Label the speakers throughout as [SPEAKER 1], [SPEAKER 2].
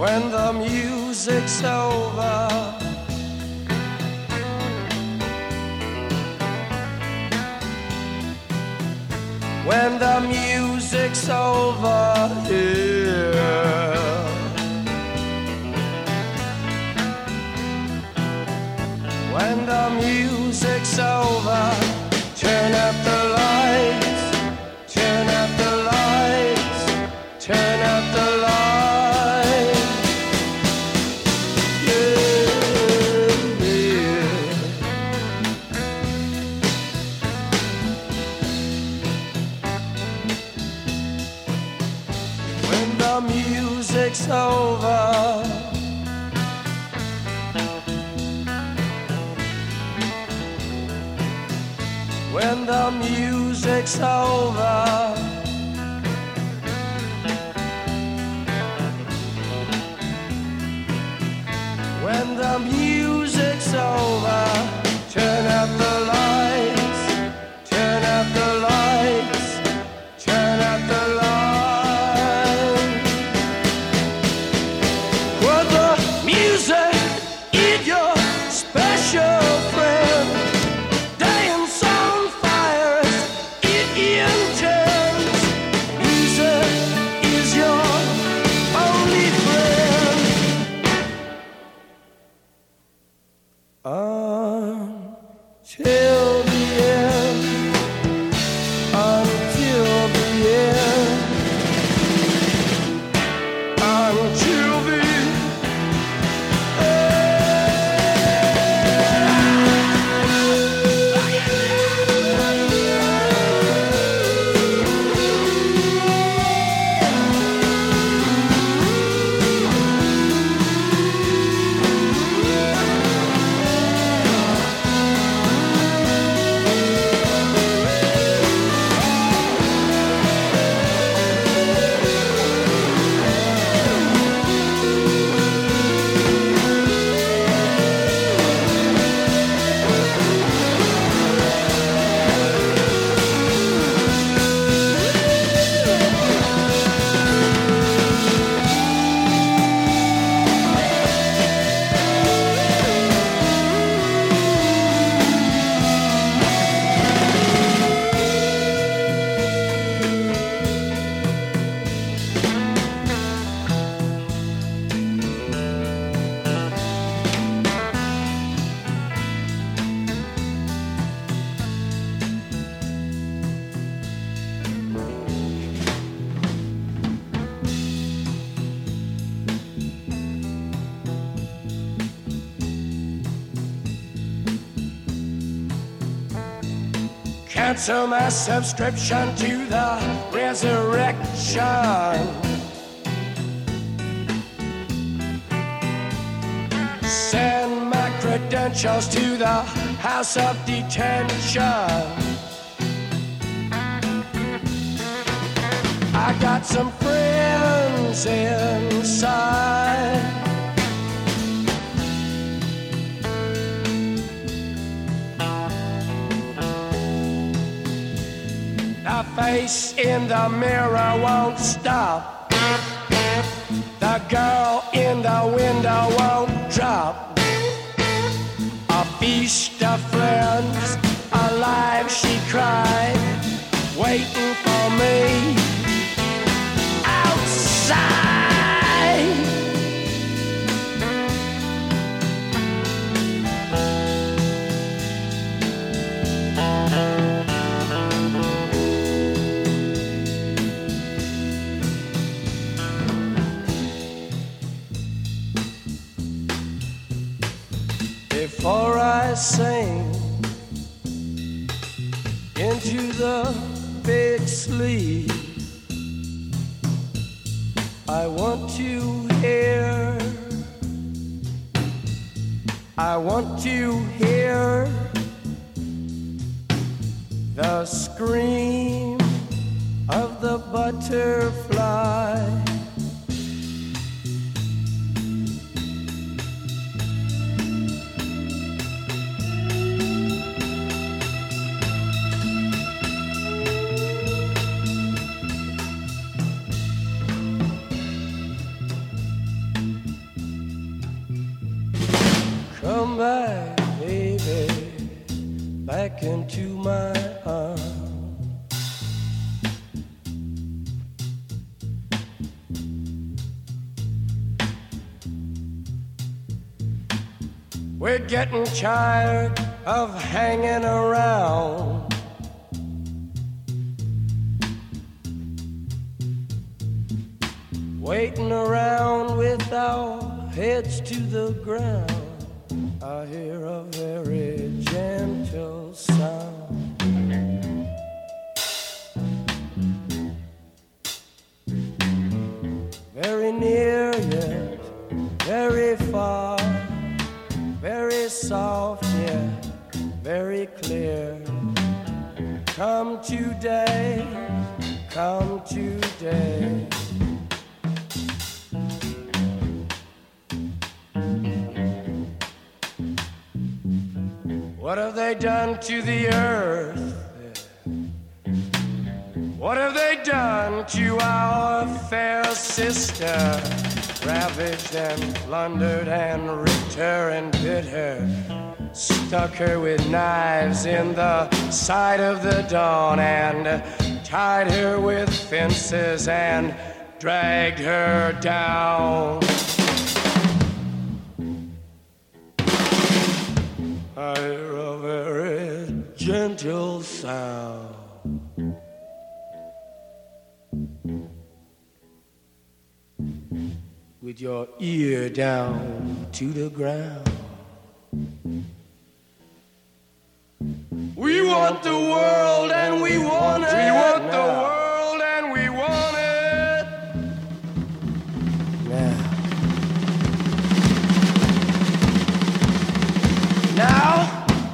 [SPEAKER 1] when the music's over. When the music's over, yeah. When the music's over, turn up the lights, turn up the lights, turn up the lights. Yeah, yeah. When the music's over, when the music's over, when the music's over, turn up the lights, turn up the lights, turn up the lights. Put the music in your special friend. Dance on fires, it intends. Music is your only friend. Until the end, until the end, until the cancel my subscription to the resurrection. Send my credentials to the house of detention. I got some friends inside. The face in the mirror won't stop. The girl in the window won't drop. A feast of friends, alive she cried, waiting for me outside. Before I sing into the big sleep, I want to hear, I want to hear the scream of the butterfly. Come back, baby, back into my arms. We're getting tired of hanging around. Waiting around with our heads to the ground. I hear a very gentle sound. Very near yet very far. Very soft yet very clear. Come today, come today. What have they done to the earth? What have they done to our fair sister? Ravaged and plundered and ripped her and bit her. Stuck her with knives in the side of the dawn and tied her with fences and dragged her down. I hear a very gentle sound. With your ear down to the ground. We want the world and we want it. We want the world and we want it. Now.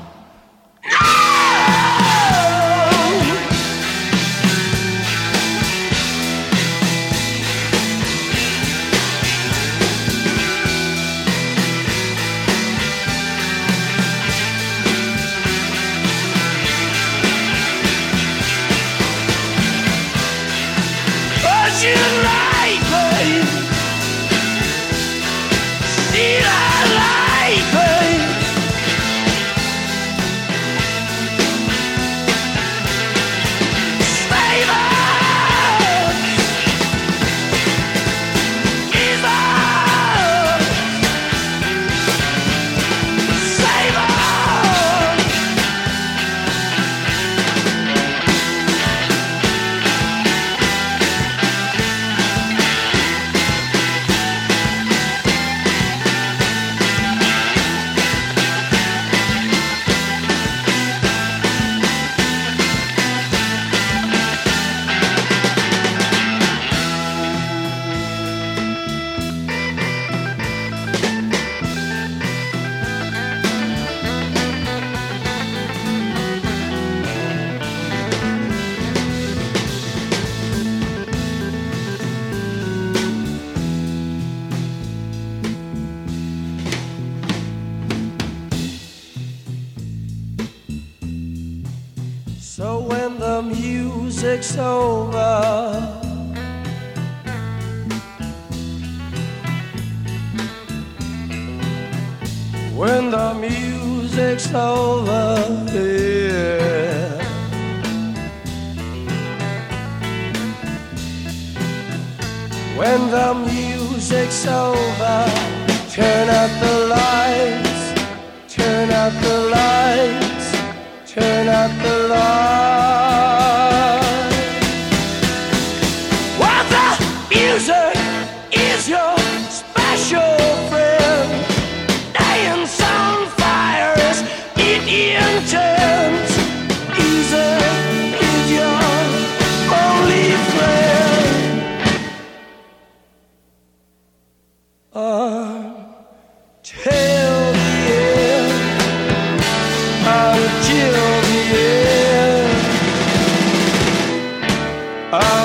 [SPEAKER 1] So when the music's over, when the music's over, yeah. When the music's over, turn out the lights, turn out the lights, turn out the lights. While the music is your special friend, dance on fires in intent. Easy is your only friend. Till the end, until the end.